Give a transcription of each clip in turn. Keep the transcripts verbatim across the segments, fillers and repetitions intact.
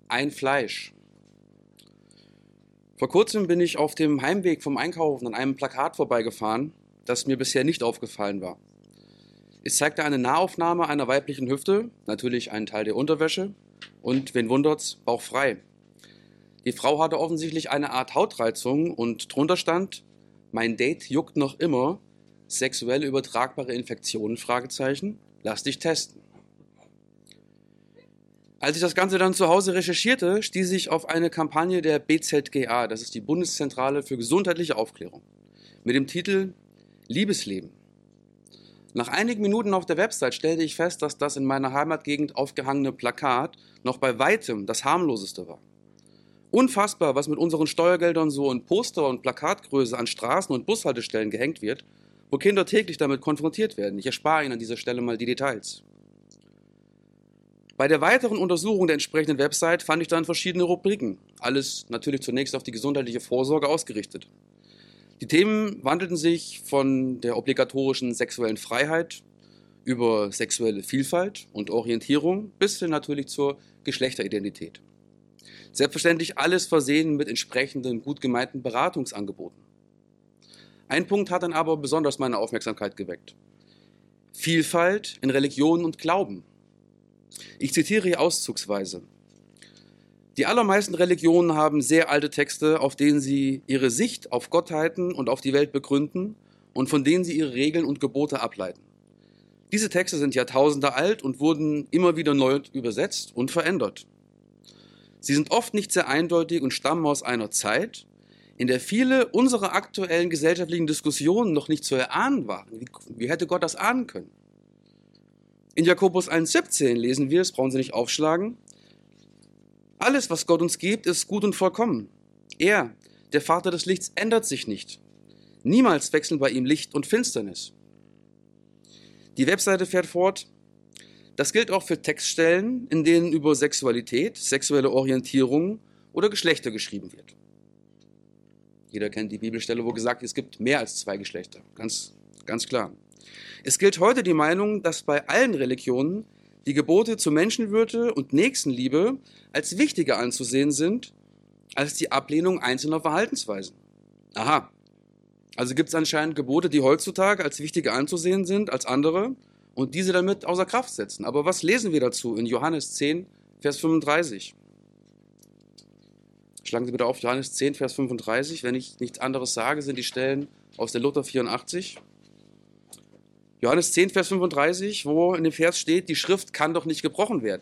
Ein Fleisch. Vor kurzem bin ich auf dem Heimweg vom Einkaufen an einem Plakat vorbeigefahren, das mir bisher nicht aufgefallen war. Es zeigte eine Nahaufnahme einer weiblichen Hüfte, natürlich einen Teil der Unterwäsche und, wen wundert's, bauchfrei. Die Frau hatte offensichtlich eine Art Hautreizung und drunter stand: Mein Date juckt noch immer, sexuell übertragbare Infektionen, Fragezeichen, lass dich testen. Als ich das Ganze dann zu Hause recherchierte, stieß ich auf eine Kampagne der B Z G A, das ist die Bundeszentrale für gesundheitliche Aufklärung, mit dem Titel Liebesleben. Nach einigen Minuten auf der Website stellte ich fest, dass das in meiner Heimatgegend aufgehangene Plakat noch bei weitem das harmloseste war. Unfassbar, was mit unseren Steuergeldern so in Poster- und Plakatgröße an Straßen- und Bushaltestellen gehängt wird, wo Kinder täglich damit konfrontiert werden. Ich erspare Ihnen an dieser Stelle mal die Details. Bei der weiteren Untersuchung der entsprechenden Website fand ich dann verschiedene Rubriken. Alles natürlich zunächst auf die gesundheitliche Vorsorge ausgerichtet. Die Themen wandelten sich von der obligatorischen sexuellen Freiheit über sexuelle Vielfalt und Orientierung bis hin natürlich zur Geschlechteridentität. Selbstverständlich alles versehen mit entsprechenden gut gemeinten Beratungsangeboten. Ein Punkt hat dann aber besonders meine Aufmerksamkeit geweckt: Vielfalt in Religion und Glauben. Ich zitiere hier auszugsweise. Die allermeisten Religionen haben sehr alte Texte, auf denen sie ihre Sicht auf Gottheiten und auf die Welt begründen und von denen sie ihre Regeln und Gebote ableiten. Diese Texte sind Jahrtausende alt und wurden immer wieder neu übersetzt und verändert. Sie sind oft nicht sehr eindeutig und stammen aus einer Zeit, in der viele unserer aktuellen gesellschaftlichen Diskussionen noch nicht zu erahnen waren. Wie, wie hätte Gott das ahnen können? In Jakobus eins siebzehn lesen wir, das brauchen Sie nicht aufschlagen: Alles, was Gott uns gibt, ist gut und vollkommen. Er, der Vater des Lichts, ändert sich nicht. Niemals wechseln bei ihm Licht und Finsternis. Die Webseite fährt fort: Das gilt auch für Textstellen, in denen über Sexualität, sexuelle Orientierung oder Geschlechter geschrieben wird. Jeder kennt die Bibelstelle, wo gesagt wird, es gibt mehr als zwei Geschlechter. Ganz, ganz klar. Es gilt heute die Meinung, dass bei allen Religionen die Gebote zur Menschenwürde und Nächstenliebe als wichtiger anzusehen sind als die Ablehnung einzelner Verhaltensweisen. Aha, also gibt es anscheinend Gebote, die heutzutage als wichtiger anzusehen sind als andere und diese damit außer Kraft setzen. Aber was lesen wir dazu in Johannes zehn, Vers fünfunddreißig? Schlagen Sie bitte auf Johannes zehn, Vers fünfunddreißig. Wenn ich nichts anderes sage, sind die Stellen aus der Luther vierundachtzig. Johannes zehn, Vers fünfunddreißig, wo in dem Vers steht, die Schrift kann doch nicht gebrochen werden.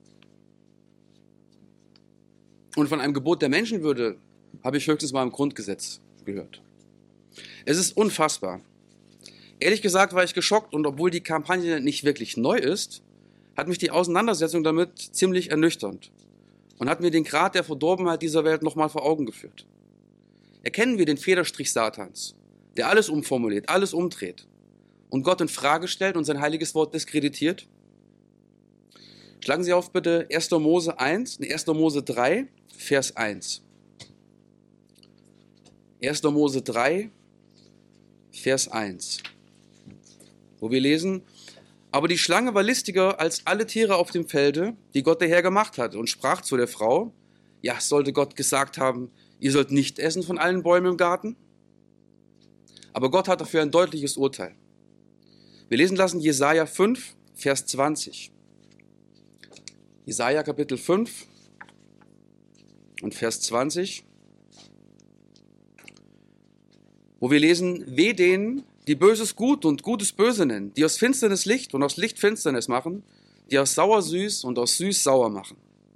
Und von einem Gebot der Menschenwürde habe ich höchstens mal im Grundgesetz gehört. Es ist unfassbar. Ehrlich gesagt war ich geschockt und obwohl die Kampagne nicht wirklich neu ist, hat mich die Auseinandersetzung damit ziemlich ernüchternd und hat mir den Grad der Verdorbenheit dieser Welt nochmal vor Augen geführt. Erkennen wir den Federstrich Satans, der alles umformuliert, alles umdreht und Gott in Frage stellt und sein heiliges Wort diskreditiert? Schlagen Sie auf bitte erster Mose eins, nee, erster Mose drei, Vers eins. erster Mose drei, Vers eins, wo wir lesen: Aber die Schlange war listiger als alle Tiere auf dem Felde, die Gott der Herr gemacht hatte, und sprach zu der Frau: Ja, sollte Gott gesagt haben, ihr sollt nicht essen von allen Bäumen im Garten? Aber Gott hat dafür ein deutliches Urteil. Wir lesen lassen Jesaja fünf, Vers zwanzig. Jesaja Kapitel fünf und Vers zwanzig, wo wir lesen: Weh denen, die Böses gut und Gutes böse nennen, die aus Finsternis Licht und aus Licht Finsternis machen, die aus sauer süß und aus süß sauer machen.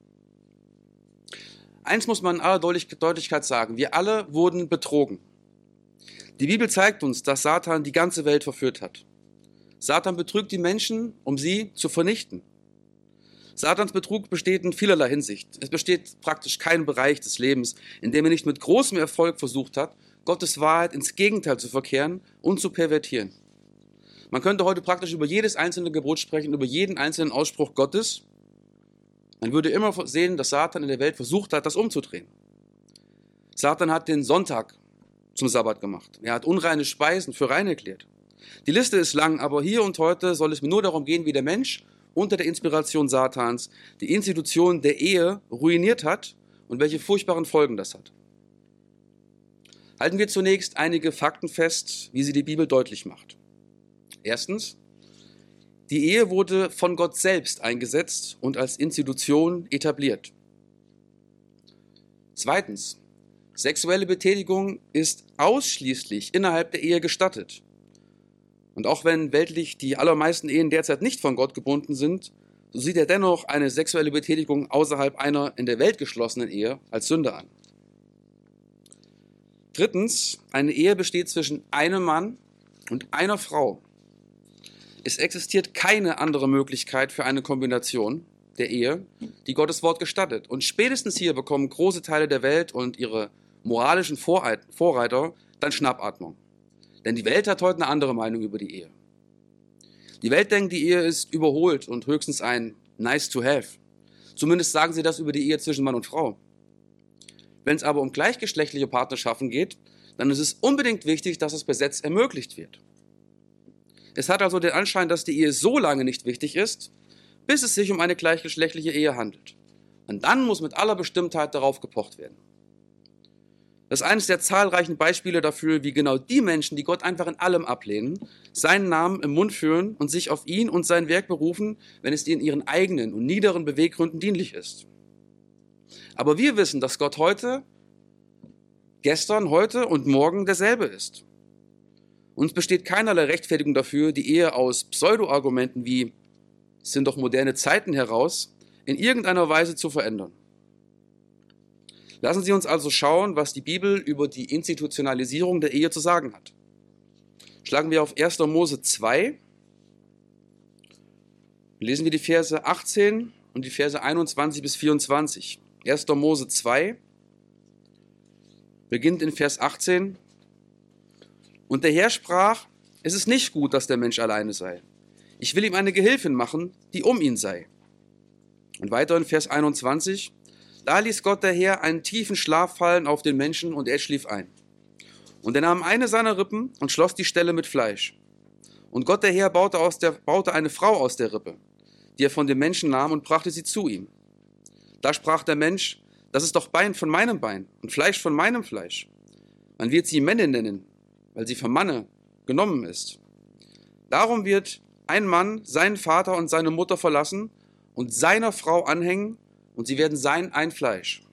Eins muss man in aller Deutlichkeit sagen: Wir alle wurden betrogen. Die Bibel zeigt uns, dass Satan die ganze Welt verführt hat. Satan betrügt die Menschen, um sie zu vernichten. Satans Betrug besteht in vielerlei Hinsicht. Es besteht praktisch kein Bereich des Lebens, in dem er nicht mit großem Erfolg versucht hat, Gottes Wahrheit ins Gegenteil zu verkehren und zu pervertieren. Man könnte heute praktisch über jedes einzelne Gebot sprechen, über jeden einzelnen Ausspruch Gottes. Man würde immer sehen, dass Satan in der Welt versucht hat, das umzudrehen. Satan hat den Sonntag zum Sabbat gemacht. Er hat unreine Speisen für rein erklärt. Die Liste ist lang, aber hier und heute soll es mir nur darum gehen, wie der Mensch unter der Inspiration Satans die Institution der Ehe ruiniert hat und welche furchtbaren Folgen das hat. Halten wir zunächst einige Fakten fest, wie sie die Bibel deutlich macht. Erstens, die Ehe wurde von Gott selbst eingesetzt und als Institution etabliert. Zweitens, sexuelle Betätigung ist ausschließlich innerhalb der Ehe gestattet. Und auch wenn weltlich die allermeisten Ehen derzeit nicht von Gott gebunden sind, so sieht er dennoch eine sexuelle Betätigung außerhalb einer in der Welt geschlossenen Ehe als Sünde an. Drittens, eine Ehe besteht zwischen einem Mann und einer Frau. Es existiert keine andere Möglichkeit für eine Kombination der Ehe, die Gottes Wort gestattet. Und spätestens hier bekommen große Teile der Welt und ihre moralischen Vorreiter dann Schnappatmung. Denn die Welt hat heute eine andere Meinung über die Ehe. Die Welt denkt, die Ehe ist überholt und höchstens ein nice to have. Zumindest sagen sie das über die Ehe zwischen Mann und Frau. Wenn es aber um gleichgeschlechtliche Partnerschaften geht, dann ist es unbedingt wichtig, dass es per Gesetz ermöglicht wird. Es hat also den Anschein, dass die Ehe so lange nicht wichtig ist, bis es sich um eine gleichgeschlechtliche Ehe handelt. Und dann muss mit aller Bestimmtheit darauf gepocht werden. Das ist eines der zahlreichen Beispiele dafür, wie genau die Menschen, die Gott einfach in allem ablehnen, seinen Namen im Mund führen und sich auf ihn und sein Werk berufen, wenn es ihnen ihren eigenen und niederen Beweggründen dienlich ist. Aber wir wissen, dass Gott heute, gestern, heute und morgen derselbe ist. Uns besteht keinerlei Rechtfertigung dafür, die Ehe aus Pseudo-Argumenten wie "es sind doch moderne Zeiten" heraus in irgendeiner Weise zu verändern. Lassen Sie uns also schauen, was die Bibel über die Institutionalisierung der Ehe zu sagen hat. Schlagen wir auf erster Mose zwei, lesen wir die Verse achtzehn und die Verse einundzwanzig bis vierundzwanzig. erster Mose zwei beginnt in Vers achtzehn. Und der Herr sprach, es ist nicht gut, dass der Mensch alleine sei. Ich will ihm eine Gehilfin machen, die um ihn sei. Und weiter in Vers einundzwanzig. Da ließ Gott der Herr einen tiefen Schlaf fallen auf den Menschen und er schlief ein. Und er nahm eine seiner Rippen und schloss die Stelle mit Fleisch. Und Gott der Herr baute, aus der, baute eine Frau aus der Rippe, die er von dem Menschen nahm und brachte sie zu ihm. Da sprach der Mensch, das ist doch Bein von meinem Bein und Fleisch von meinem Fleisch. Man wird sie Männin nennen, weil sie vom Manne genommen ist. Darum wird ein Mann seinen Vater und seine Mutter verlassen und seiner Frau anhängen, und sie werden sein ein Fleisch.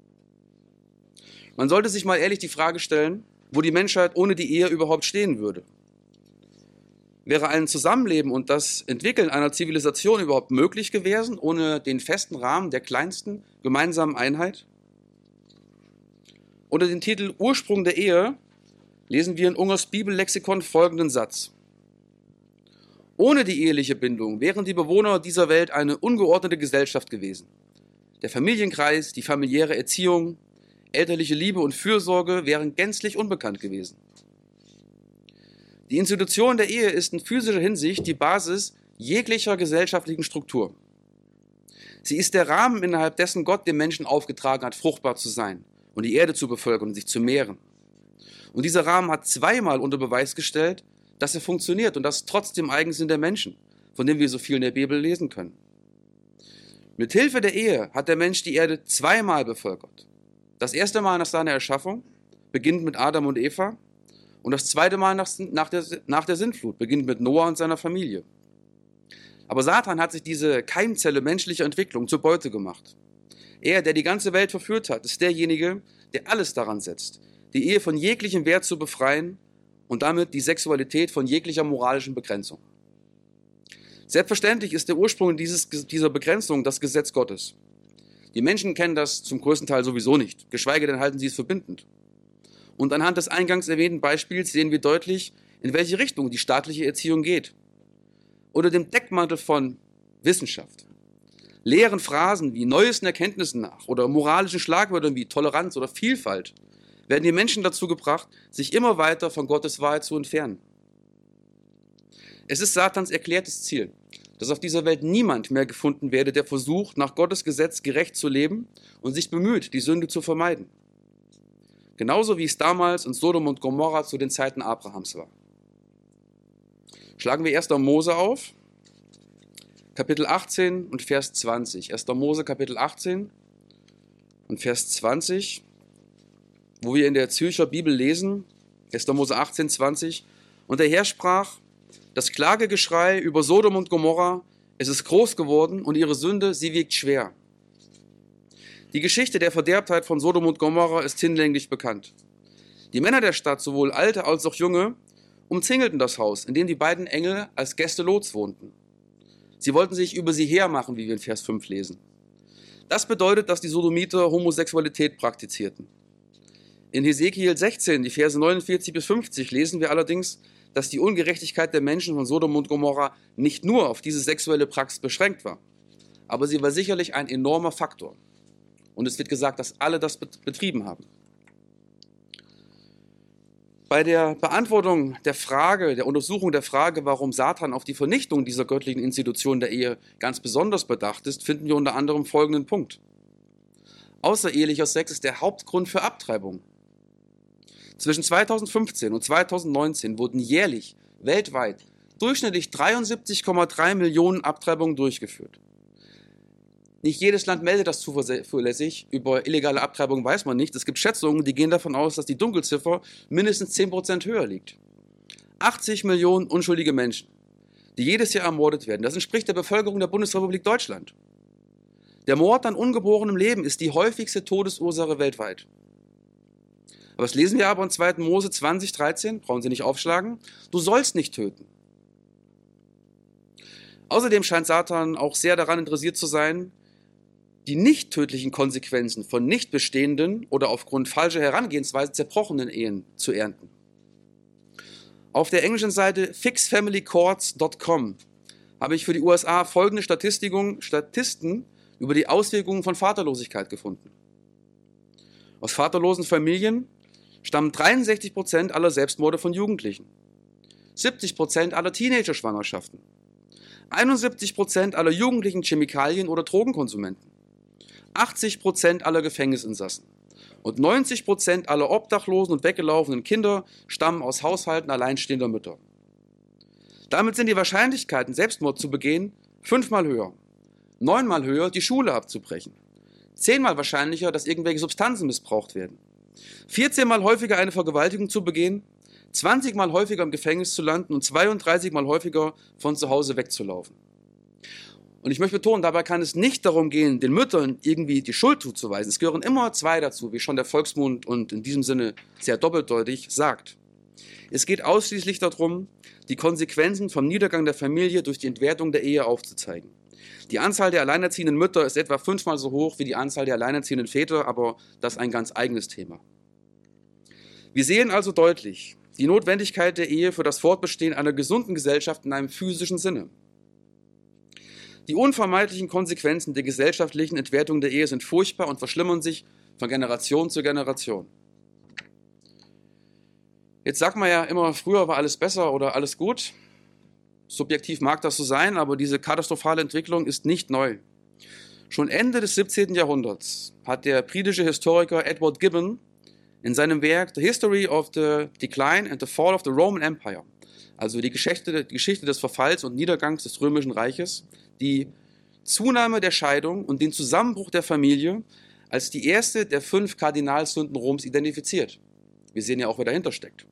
Man sollte sich mal ehrlich die Frage stellen, wo die Menschheit ohne die Ehe überhaupt stehen würde. Wäre ein Zusammenleben und das Entwickeln einer Zivilisation überhaupt möglich gewesen, ohne den festen Rahmen der kleinsten gemeinsamen Einheit? Unter dem Titel Ursprung der Ehe lesen wir in Ungers Bibellexikon folgenden Satz. Ohne die eheliche Bindung wären die Bewohner dieser Welt eine ungeordnete Gesellschaft gewesen. Der Familienkreis, die familiäre Erziehung, elterliche Liebe und Fürsorge wären gänzlich unbekannt gewesen. Die Institution der Ehe ist in physischer Hinsicht die Basis jeglicher gesellschaftlichen Struktur. Sie ist der Rahmen, innerhalb dessen Gott dem Menschen aufgetragen hat, fruchtbar zu sein und die Erde zu bevölkern und sich zu mehren. Und dieser Rahmen hat zweimal unter Beweis gestellt, dass er funktioniert und das trotz dem Eigensinn der Menschen, von dem wir so viel in der Bibel lesen können. Mit Hilfe der Ehe hat der Mensch die Erde zweimal bevölkert. Das erste Mal nach seiner Erschaffung, beginnt mit Adam und Eva, und das zweite Mal nach, nach, der, nach der Sintflut, beginnt mit Noah und seiner Familie. Aber Satan hat sich diese Keimzelle menschlicher Entwicklung zur Beute gemacht. Er, der die ganze Welt verführt hat, ist derjenige, der alles daran setzt, die Ehe von jeglichem Wert zu befreien und damit die Sexualität von jeglicher moralischen Begrenzung. Selbstverständlich ist der Ursprung dieses, dieser Begrenzung das Gesetz Gottes. Die Menschen kennen das zum größten Teil sowieso nicht, geschweige denn halten sie es für bindend. Und anhand des eingangs erwähnten Beispiels sehen wir deutlich, in welche Richtung die staatliche Erziehung geht. Unter dem Deckmantel von Wissenschaft, leeren Phrasen wie neuesten Erkenntnissen nach oder moralischen Schlagwörtern wie Toleranz oder Vielfalt werden die Menschen dazu gebracht, sich immer weiter von Gottes Wahrheit zu entfernen. Es ist Satans erklärtes Ziel, dass auf dieser Welt niemand mehr gefunden werde, der versucht, nach Gottes Gesetz gerecht zu leben und sich bemüht, die Sünde zu vermeiden. Genauso wie es damals in Sodom und Gomorra zu den Zeiten Abrahams war. Schlagen wir erst Mose auf, Kapitel achtzehn und Vers zwanzig. erster Mose Kapitel achtzehn und Vers zwanzig, wo wir in der Zürcher Bibel lesen, erster Mose achtzehn, zwanzig, und der Herr sprach, das Klagegeschrei über Sodom und Gomorra, es ist groß geworden und ihre Sünde, sie wiegt schwer. Die Geschichte der Verderbtheit von Sodom und Gomorra ist hinlänglich bekannt. Die Männer der Stadt, sowohl alte als auch junge, umzingelten das Haus, in dem die beiden Engel als Gäste Lots wohnten. Sie wollten sich über sie hermachen, wie wir in Vers fünf lesen. Das bedeutet, dass die Sodomiter Homosexualität praktizierten. In Hesekiel sechzehn, die Verse neunundvierzig bis fünfzig, lesen wir allerdings, dass die Ungerechtigkeit der Menschen von Sodom und Gomorra nicht nur auf diese sexuelle Praxis beschränkt war, aber sie war sicherlich ein enormer Faktor. Und es wird gesagt, dass alle das betrieben haben. Bei der Beantwortung der Frage, der Untersuchung der Frage, warum Satan auf die Vernichtung dieser göttlichen Institution der Ehe ganz besonders bedacht ist, finden wir unter anderem folgenden Punkt. Außerehelicher Sex ist der Hauptgrund für Abtreibung. Zwischen zweitausendfünfzehn und zweitausendneunzehn wurden jährlich weltweit durchschnittlich dreiundsiebzig Komma drei Millionen Abtreibungen durchgeführt. Nicht jedes Land meldet das zuverlässig. Über illegale Abtreibungen weiß man nicht. Es gibt Schätzungen, die gehen davon aus, dass die Dunkelziffer mindestens zehn Prozent höher liegt. achtzig Millionen unschuldige Menschen, die jedes Jahr ermordet werden. Das entspricht der Bevölkerung der Bundesrepublik Deutschland. Der Mord an ungeborenem Leben ist die häufigste Todesursache weltweit. Aber das lesen wir aber in zweiter Mose zwanzig, dreizehn, brauchen Sie nicht aufschlagen, du sollst nicht töten. Außerdem scheint Satan auch sehr daran interessiert zu sein, die nicht tödlichen Konsequenzen von nicht bestehenden oder aufgrund falscher Herangehensweise zerbrochenen Ehen zu ernten. Auf der englischen Seite fix family courts dot com habe ich für die U S A folgende Statisten über die Auswirkungen von Vaterlosigkeit gefunden. Aus vaterlosen Familien stammen dreiundsechzig Prozent aller Selbstmorde von Jugendlichen, siebzig Prozent aller Teenager-Schwangerschaften, einundsiebzig Prozent aller jugendlichen Chemikalien- oder Drogenkonsumenten, achtzig Prozent aller Gefängnisinsassen und neunzig Prozent aller obdachlosen und weggelaufenen Kinder stammen aus Haushalten alleinstehender Mütter. Damit sind die Wahrscheinlichkeiten, Selbstmord zu begehen, fünfmal höher, neunmal höher, die Schule abzubrechen, zehnmal wahrscheinlicher, dass irgendwelche Substanzen missbraucht werden, vierzehnmal häufiger eine Vergewaltigung zu begehen, zwanzigmal häufiger im Gefängnis zu landen und zweiunddreißigmal häufiger von zu Hause wegzulaufen. Und ich möchte betonen, dabei kann es nicht darum gehen, den Müttern irgendwie die Schuld zuzuweisen. Es gehören immer zwei dazu, wie schon der Volksmund und in diesem Sinne sehr doppeldeutig sagt. Es geht ausschließlich darum, die Konsequenzen vom Niedergang der Familie durch die Entwertung der Ehe aufzuzeigen. Die Anzahl der alleinerziehenden Mütter ist etwa fünfmal so hoch wie die Anzahl der alleinerziehenden Väter, aber das ist ein ganz eigenes Thema. Wir sehen also deutlich die Notwendigkeit der Ehe für das Fortbestehen einer gesunden Gesellschaft in einem physischen Sinne. Die unvermeidlichen Konsequenzen der gesellschaftlichen Entwertung der Ehe sind furchtbar und verschlimmern sich von Generation zu Generation. Jetzt sagt man ja immer, früher war alles besser oder alles gut. Subjektiv mag das so sein, aber diese katastrophale Entwicklung ist nicht neu. Schon Ende des siebzehnten Jahrhunderts hat der britische Historiker Edward Gibbon in seinem Werk The History of the Decline and the Fall of the Roman Empire, also die Geschichte, die Geschichte des Verfalls und Niedergangs des Römischen Reiches, die Zunahme der Scheidung und den Zusammenbruch der Familie als die erste der fünf Kardinalsünden Roms identifiziert. Wir sehen ja auch, wer dahinter steckt.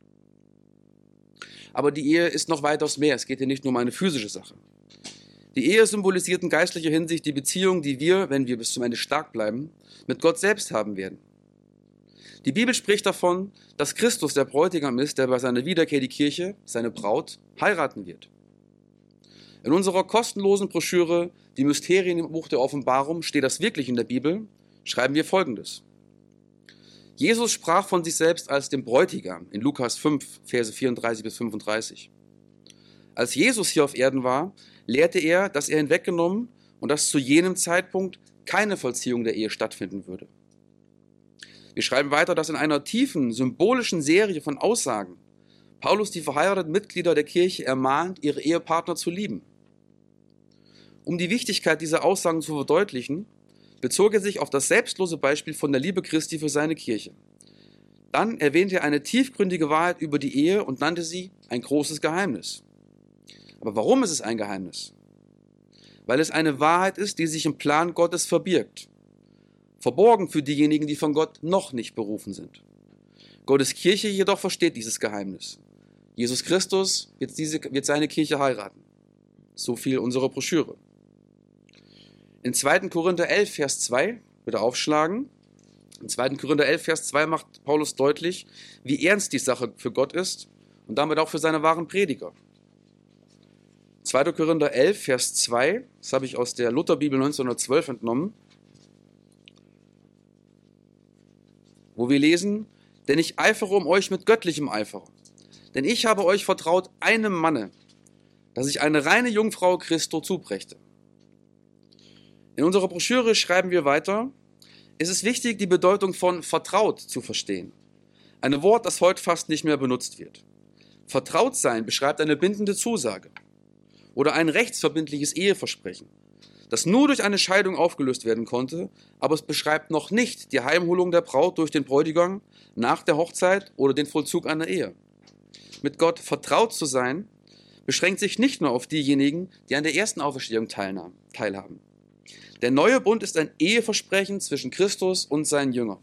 Aber die Ehe ist noch weitaus mehr. Es geht hier nicht nur um eine physische Sache. Die Ehe symbolisiert in geistlicher Hinsicht die Beziehung, die wir, wenn wir bis zum Ende stark bleiben, mit Gott selbst haben werden. Die Bibel spricht davon, dass Christus der Bräutigam ist, der bei seiner Wiederkehr die Kirche, seine Braut, heiraten wird. In unserer kostenlosen Broschüre Die Mysterien im Buch der Offenbarung steht das wirklich in der Bibel, schreiben wir Folgendes. Jesus sprach von sich selbst als dem Bräutigam in Lukas fünf, Verse vierunddreißig bis fünfunddreißig. Als Jesus hier auf Erden war, lehrte er, dass er hinweggenommen und dass zu jenem Zeitpunkt keine Vollziehung der Ehe stattfinden würde. Wir schreiben weiter, dass in einer tiefen, symbolischen Serie von Aussagen Paulus die verheirateten Mitglieder der Kirche ermahnt, ihre Ehepartner zu lieben. Um die Wichtigkeit dieser Aussagen zu verdeutlichen, bezog er sich auf das selbstlose Beispiel von der Liebe Christi für seine Kirche. Dann erwähnte er eine tiefgründige Wahrheit über die Ehe und nannte sie ein großes Geheimnis. Aber warum ist es ein Geheimnis? weil es eine Wahrheit ist, die sich im Plan Gottes verbirgt. Verborgen für diejenigen, die von Gott noch nicht berufen sind. Gottes Kirche jedoch versteht dieses Geheimnis. Jesus Christus wird, diese, wird seine Kirche heiraten. So viel unsere Broschüre. In zweiten Korinther elf, Vers zwei, bitte aufschlagen. In zweiten Korinther elf, Vers zwei macht Paulus deutlich, wie ernst die Sache für Gott ist und damit auch für seine wahren Prediger. zweiter Korinther elf, Vers zwei, das habe ich aus der Lutherbibel neunzehnhundertzwölf entnommen, wo wir lesen, denn ich eifere um euch mit göttlichem Eifer. Denn ich habe euch vertraut einem Manne, dass ich eine reine Jungfrau Christo zubrächte. In unserer Broschüre schreiben wir weiter, es ist wichtig, die Bedeutung von vertraut zu verstehen. Ein Wort, das heute fast nicht mehr benutzt wird. Vertraut sein beschreibt eine bindende Zusage oder ein rechtsverbindliches Eheversprechen, das nur durch eine Scheidung aufgelöst werden konnte, aber es beschreibt noch nicht die Heimholung der Braut durch den Bräutigam nach der Hochzeit oder den Vollzug einer Ehe. Mit Gott vertraut zu sein, beschränkt sich nicht nur auf diejenigen, die an der ersten Auferstehung teilnahmen, teilhaben. Der neue Bund ist ein Eheversprechen zwischen Christus und seinen Jüngern.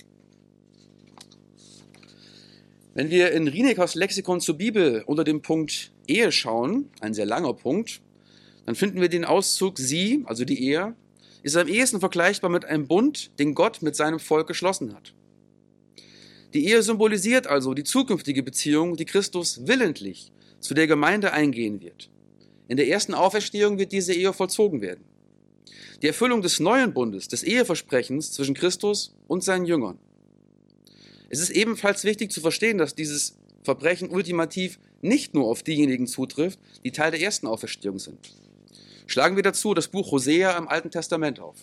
Wenn wir in Rienekers Lexikon zur Bibel unter dem Punkt Ehe schauen, ein sehr langer Punkt, dann finden wir den Auszug sie, also die Ehe, ist am ehesten vergleichbar mit einem Bund, den Gott mit seinem Volk geschlossen hat. Die Ehe symbolisiert also die zukünftige Beziehung, die Christus willentlich zu der Gemeinde eingehen wird. In der ersten Auferstehung wird diese Ehe vollzogen werden. Die Erfüllung des neuen Bundes, des Eheversprechens zwischen Christus und seinen Jüngern. Es ist ebenfalls wichtig zu verstehen, dass dieses Verbrechen ultimativ nicht nur auf diejenigen zutrifft, die Teil der ersten Auferstehung sind. Schlagen wir dazu das Buch Hosea im Alten Testament auf.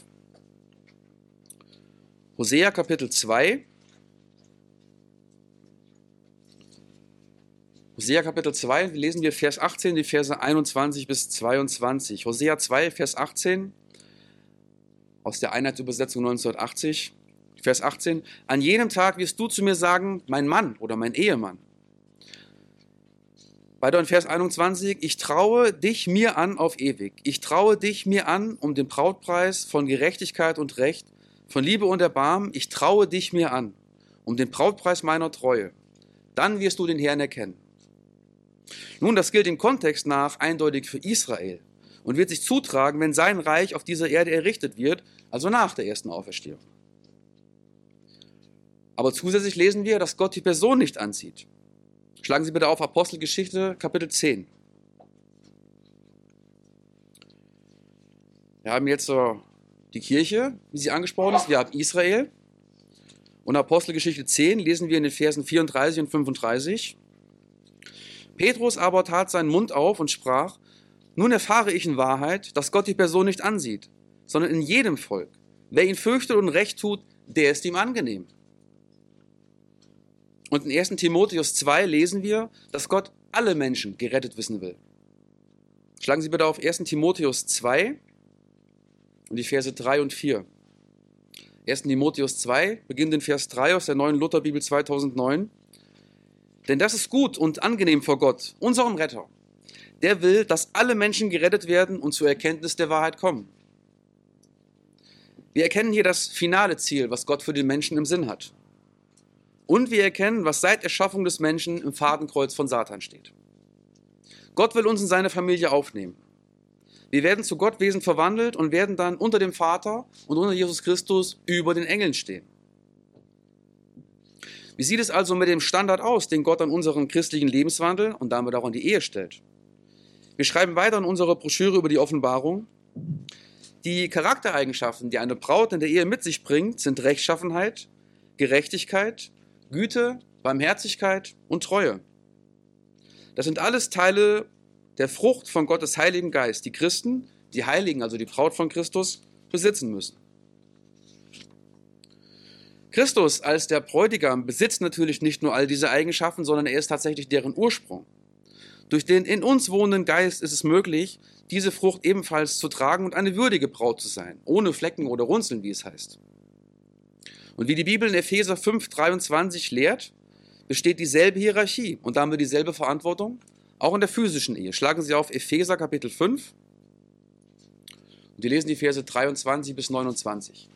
Hosea Kapitel zwei. Hosea Kapitel zwei, lesen wir Vers achtzehn, die Verse einundzwanzig bis zweiundzwanzig. Hosea zwei, Vers achtzehn, aus der Einheitsübersetzung neunzehnhundertachtzig, Vers achtzehn. An jenem Tag wirst du zu mir sagen, mein Mann oder mein Ehemann. Weiter in Vers einundzwanzig, ich traue dich mir an auf ewig. Ich traue dich mir an um den Brautpreis von Gerechtigkeit und Recht, von Liebe und Erbarmen. Ich traue dich mir an um den Brautpreis meiner Treue. Dann wirst du den Herrn erkennen. Nun, das gilt im Kontext nach eindeutig für Israel und wird sich zutragen, wenn sein Reich auf dieser Erde errichtet wird, also nach der ersten Auferstehung. Aber zusätzlich lesen wir, dass Gott die Person nicht anzieht. Schlagen Sie bitte auf Apostelgeschichte, Kapitel zehn. Wir haben jetzt so die Kirche, wie sie angesprochen ist, wir haben Israel. Und Apostelgeschichte zehn lesen wir in den Versen vierunddreißig und fünfunddreißig. Petrus aber tat seinen Mund auf und sprach, nun erfahre ich in Wahrheit, dass Gott die Person nicht ansieht, sondern in jedem Volk. Wer ihn fürchtet und recht tut, der ist ihm angenehm. Und in ersten Timotheus zwei lesen wir, dass Gott alle Menschen gerettet wissen will. Schlagen Sie bitte auf ersten Timotheus zwei und die Verse drei und vier. ersten Timotheus zwei beginnt in Vers drei aus der neuen Lutherbibel zweitausendneun. Denn das ist gut und angenehm vor Gott, unserem Retter. Der will, dass alle Menschen gerettet werden und zur Erkenntnis der Wahrheit kommen. Wir erkennen hier das finale Ziel, was Gott für den Menschen im Sinn hat. Und wir erkennen, was seit Erschaffung des Menschen im Fadenkreuz von Satan steht. Gott will uns in seine Familie aufnehmen. Wir werden zu Gottwesen verwandelt und werden dann unter dem Vater und unter Jesus Christus über den Engeln stehen. Wie sieht es also mit dem Standard aus, den Gott an unseren christlichen Lebenswandel und damit auch an die Ehe stellt? Wir schreiben weiter in unserer Broschüre über die Offenbarung. Die Charaktereigenschaften, die eine Braut in der Ehe mit sich bringt, sind Rechtschaffenheit, Gerechtigkeit, Güte, Barmherzigkeit und Treue. Das sind alles Teile der Frucht von Gottes Heiligen Geist, die Christen, die Heiligen, also die Braut von Christus, besitzen müssen. Christus als der Bräutigam besitzt natürlich nicht nur all diese Eigenschaften, sondern er ist tatsächlich deren Ursprung. Durch den in uns wohnenden Geist ist es möglich, diese Frucht ebenfalls zu tragen und eine würdige Braut zu sein, ohne Flecken oder Runzeln, wie es heißt. Und wie die Bibel in Epheser fünf dreiundzwanzig lehrt, besteht dieselbe Hierarchie und damit dieselbe Verantwortung, auch in der physischen Ehe. Schlagen Sie auf Epheser Kapitel fünf Und wir lesen die Verse dreiundzwanzig bis neunundzwanzig.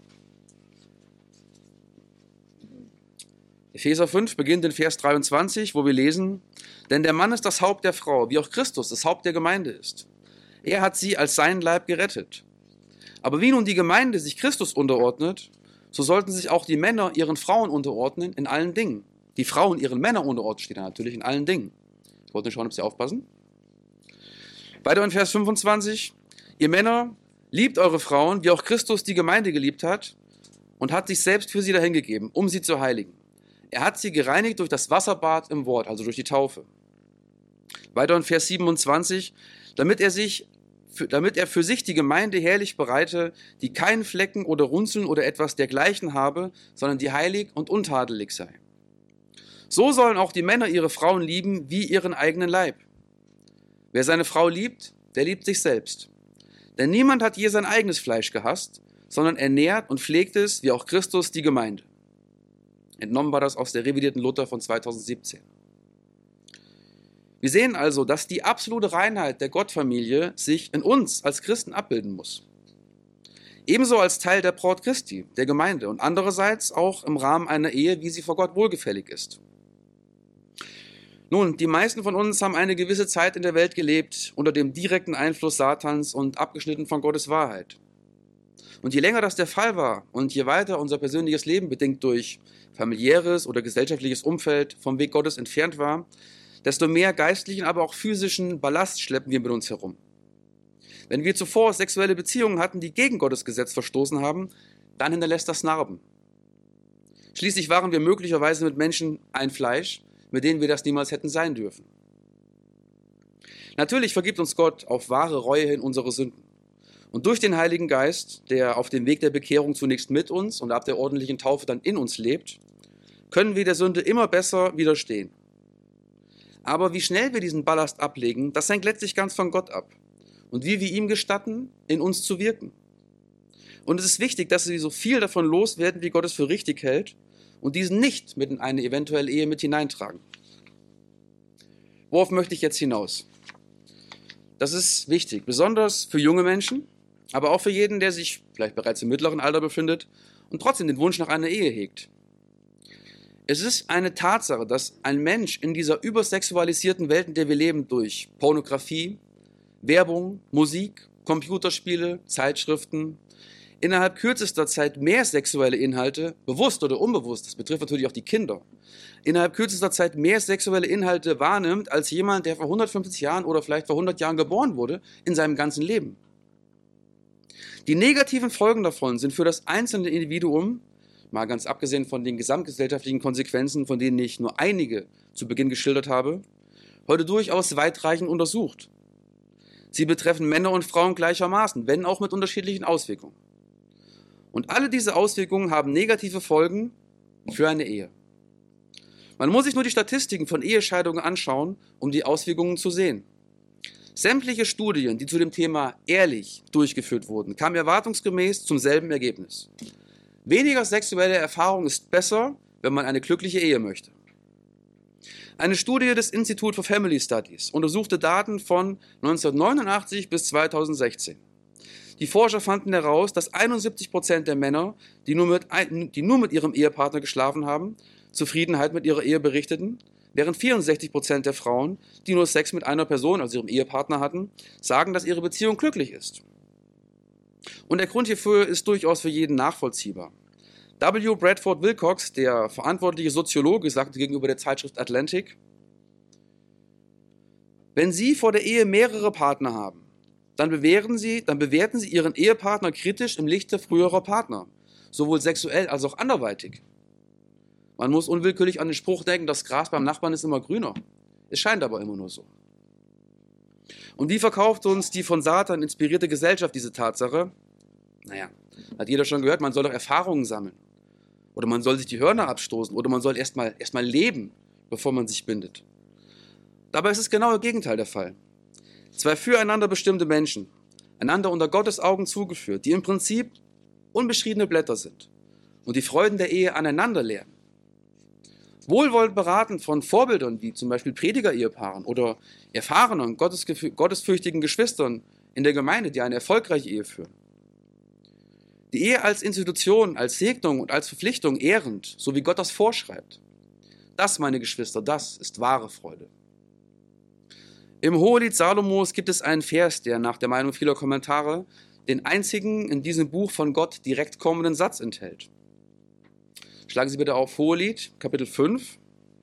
Epheser fünf beginnt in Vers dreiundzwanzig, wo wir lesen: Denn der Mann ist das Haupt der Frau, wie auch Christus das Haupt der Gemeinde ist. Er hat sie als seinen Leib gerettet. Aber wie nun die Gemeinde sich Christus unterordnet, so sollten sich auch die Männer ihren Frauen unterordnen in allen Dingen. Die Frauen ihren Männern unterordnen, steht da natürlich in allen Dingen. Ich wollte nur schauen, ob Sie aufpassen. Weiter in Vers fünfundzwanzig: Ihr Männer, liebt eure Frauen, wie auch Christus die Gemeinde geliebt hat und hat sich selbst für sie dahingegeben, um sie zu heiligen. Er hat sie gereinigt durch das Wasserbad im Wort, also durch die Taufe. Weiter in Vers siebenundzwanzig: Damit er sich damit er für sich die Gemeinde herrlich bereite, die keinen Flecken oder Runzeln oder etwas dergleichen habe, sondern die heilig und untadelig sei. So sollen auch die Männer ihre Frauen lieben wie ihren eigenen Leib. Wer seine Frau liebt, der liebt sich selbst. Denn niemand hat je sein eigenes Fleisch gehasst, sondern ernährt und pflegt es, wie auch Christus die Gemeinde. Entnommen war das aus der revidierten Luther von zweitausendsiebzehn. Wir sehen also, dass die absolute Reinheit der Gottfamilie sich in uns als Christen abbilden muss. Ebenso als Teil der Braut Christi, der Gemeinde, und andererseits auch im Rahmen einer Ehe, wie sie vor Gott wohlgefällig ist. Nun, die meisten von uns haben eine gewisse Zeit in der Welt gelebt, unter dem direkten Einfluss Satans und abgeschnitten von Gottes Wahrheit. Und je länger das der Fall war und je weiter unser persönliches Leben bedingt durch familiäres oder gesellschaftliches Umfeld vom Weg Gottes entfernt war, desto mehr geistlichen, aber auch physischen Ballast schleppen wir mit uns herum. Wenn wir zuvor sexuelle Beziehungen hatten, die gegen Gottes Gesetz verstoßen haben, dann hinterlässt das Narben. Schließlich waren wir möglicherweise mit Menschen ein Fleisch, mit denen wir das niemals hätten sein dürfen. Natürlich vergibt uns Gott auf wahre Reue hin unsere Sünden. Und durch den Heiligen Geist, der auf dem Weg der Bekehrung zunächst mit uns und ab der ordentlichen Taufe dann in uns lebt, können wir der Sünde immer besser widerstehen. Aber wie schnell wir diesen Ballast ablegen, das hängt letztlich ganz von Gott ab. Und wie wir ihm gestatten, in uns zu wirken. Und es ist wichtig, dass wir so viel davon loswerden, wie Gott es für richtig hält, und diesen nicht mit in eine eventuelle Ehe mit hineintragen. Worauf möchte ich jetzt hinaus? Das ist wichtig, besonders für junge Menschen, aber auch für jeden, der sich vielleicht bereits im mittleren Alter befindet und trotzdem den Wunsch nach einer Ehe hegt. Es ist eine Tatsache, dass ein Mensch in dieser übersexualisierten Welt, in der wir leben, durch Pornografie, Werbung, Musik, Computerspiele, Zeitschriften, innerhalb kürzester Zeit mehr sexuelle Inhalte, bewusst oder unbewusst, das betrifft natürlich auch die Kinder, innerhalb kürzester Zeit mehr sexuelle Inhalte wahrnimmt, als jemand, der vor hundertfünfzig Jahren oder vielleicht vor hundert Jahren geboren wurde, in seinem ganzen Leben. Die negativen Folgen davon sind für das einzelne Individuum, mal ganz abgesehen von den gesamtgesellschaftlichen Konsequenzen, von denen ich nur einige zu Beginn geschildert habe, heute durchaus weitreichend untersucht. Sie betreffen Männer und Frauen gleichermaßen, wenn auch mit unterschiedlichen Auswirkungen. Und alle diese Auswirkungen haben negative Folgen für eine Ehe. Man muss sich nur die Statistiken von Ehescheidungen anschauen, um die Auswirkungen zu sehen. Sämtliche Studien, die zu dem Thema ehrlich durchgeführt wurden, kamen erwartungsgemäß zum selben Ergebnis. Weniger sexuelle Erfahrung ist besser, wenn man eine glückliche Ehe möchte. Eine Studie des Institute for Family Studies untersuchte Daten von neunzehnhundertneunundachtzig bis zweitausendsechzehn. Die Forscher fanden heraus, dass einundsiebzig Prozent der Männer, die nur, mit, die nur mit ihrem Ehepartner geschlafen haben, Zufriedenheit mit ihrer Ehe berichteten, während vierundsechzig Prozent der Frauen, die nur Sex mit einer Person, also ihrem Ehepartner hatten, sagen, dass ihre Beziehung glücklich ist. Und der Grund hierfür ist durchaus für jeden nachvollziehbar. W. Bradford Wilcox, der verantwortliche Soziologe, sagte gegenüber der Zeitschrift Atlantic: Wenn Sie vor der Ehe mehrere Partner haben, dann bewerten Sie, dann bewerten Sie Ihren Ehepartner kritisch im Lichte früherer Partner, sowohl sexuell als auch anderweitig. Man muss unwillkürlich an den Spruch denken, das Gras beim Nachbarn ist immer grüner. Es scheint aber immer nur so. Und wie verkauft uns die von Satan inspirierte Gesellschaft diese Tatsache? Naja, hat jeder schon gehört, man soll doch Erfahrungen sammeln. Oder man soll sich die Hörner abstoßen. Oder man soll erstmal erst mal leben, bevor man sich bindet. Dabei ist es genau das Gegenteil der Fall. Zwei füreinander bestimmte Menschen, einander unter Gottes Augen zugeführt, die im Prinzip unbeschriebene Blätter sind und die Freuden der Ehe aneinander lernen. Wohlwollend beraten von Vorbildern wie zum Beispiel Prediger-Ehepaaren oder erfahrenen, gottesfürchtigen Geschwistern in der Gemeinde, die eine erfolgreiche Ehe führen. Die Ehe als Institution, als Segnung und als Verpflichtung ehrend, so wie Gott das vorschreibt. Das, meine Geschwister, das ist wahre Freude. Im Hohelied Salomos gibt es einen Vers, der nach der Meinung vieler Kommentare den einzigen in diesem Buch von Gott direkt kommenden Satz enthält. Schlagen Sie bitte auf Hohelied, Kapitel fünf.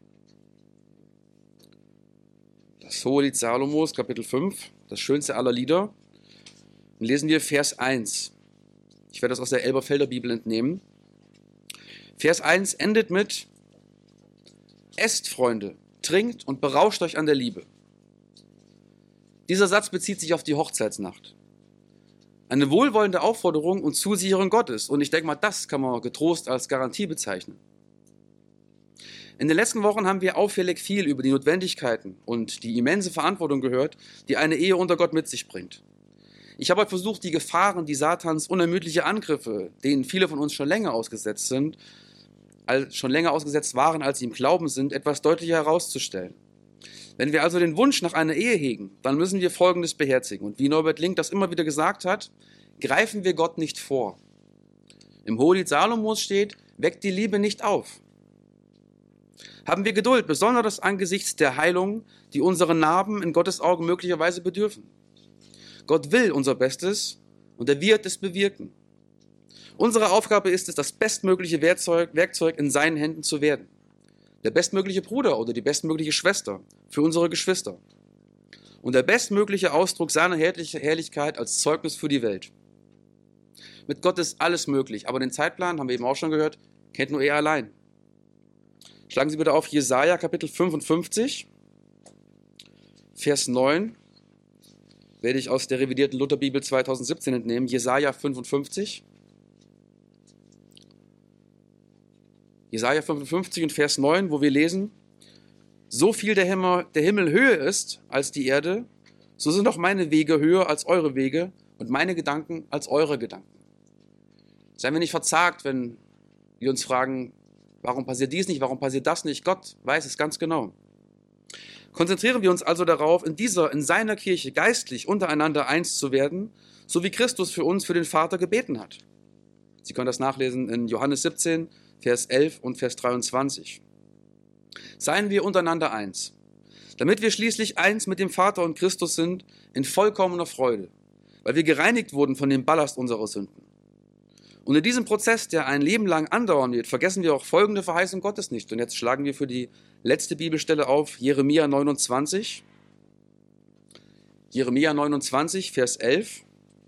Das Hohelied Salomos, Kapitel fünf, das schönste aller Lieder. Dann lesen wir Vers eins. Ich werde das aus der Elberfelder Bibel entnehmen. Vers eins endet mit: Esst, Freunde, trinkt und berauscht euch an der Liebe. Dieser Satz bezieht sich auf die Hochzeitsnacht. Eine wohlwollende Aufforderung und Zusicherung Gottes. Und ich denke mal, das kann man getrost als Garantie bezeichnen. In den letzten Wochen haben wir auffällig viel über die Notwendigkeiten und die immense Verantwortung gehört, die eine Ehe unter Gott mit sich bringt. Ich habe heute versucht, die Gefahren, die Satans unermüdliche Angriffe, denen viele von uns schon länger ausgesetzt sind, als, schon länger ausgesetzt waren, als sie im Glauben sind, etwas deutlicher herauszustellen. Wenn wir also den Wunsch nach einer Ehe hegen, dann müssen wir Folgendes beherzigen. Und wie Norbert Link das immer wieder gesagt hat, greifen wir Gott nicht vor. Im Hohelied Salomos steht: Weckt die Liebe nicht auf. Haben wir Geduld, besonders angesichts der Heilung, die unsere Narben in Gottes Augen möglicherweise bedürfen. Gott will unser Bestes und er wird es bewirken. Unsere Aufgabe ist es, das bestmögliche Werkzeug, Werkzeug in seinen Händen zu werden. Der bestmögliche Bruder oder die bestmögliche Schwester für unsere Geschwister. Und der bestmögliche Ausdruck seiner Herrlichkeit als Zeugnis für die Welt. Mit Gott ist alles möglich, aber den Zeitplan, haben wir eben auch schon gehört, kennt nur er allein. Schlagen Sie bitte auf Jesaja Kapitel fünfundfünfzig, Vers neun. Werde ich aus der revidierten Lutherbibel zweitausendsiebzehn entnehmen. Jesaja fünfundfünfzig. Jesaja fünfundfünfzig und Vers neun, wo wir lesen: So viel der Himmel, der Himmel höher ist als die Erde, so sind auch meine Wege höher als eure Wege und meine Gedanken als eure Gedanken. Seien wir nicht verzagt, wenn wir uns fragen, warum passiert dies nicht, warum passiert das nicht? Gott weiß es ganz genau. Konzentrieren wir uns also darauf, in dieser, in seiner Kirche geistlich untereinander eins zu werden, so wie Christus für uns, für den Vater gebeten hat. Sie können das nachlesen in Johannes siebzehn, Vers elf und Vers dreiundzwanzig. Seien wir untereinander eins, damit wir schließlich eins mit dem Vater und Christus sind, in vollkommener Freude, weil wir gereinigt wurden von dem Ballast unserer Sünden. Und in diesem Prozess, der ein Leben lang andauern wird, vergessen wir auch folgende Verheißung Gottes nicht. Und jetzt schlagen wir für die letzte Bibelstelle auf Jeremia neunundzwanzig. Jeremia neunundzwanzig, Vers elf.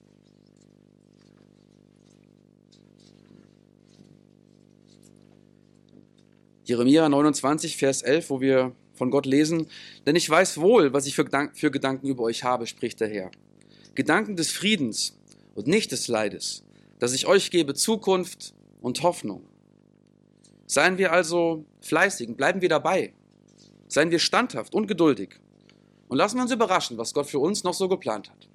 Jeremia neunundzwanzig, Vers elf, wo wir von Gott lesen: Denn ich weiß wohl, was ich für Gedanken über euch habe, spricht der Herr. Gedanken des Friedens und nicht des Leides, dass ich euch gebe Zukunft und Hoffnung. Seien wir also fleißig, bleiben wir dabei. Seien wir standhaft und geduldig. Und lassen wir uns überraschen, was Gott für uns noch so geplant hat.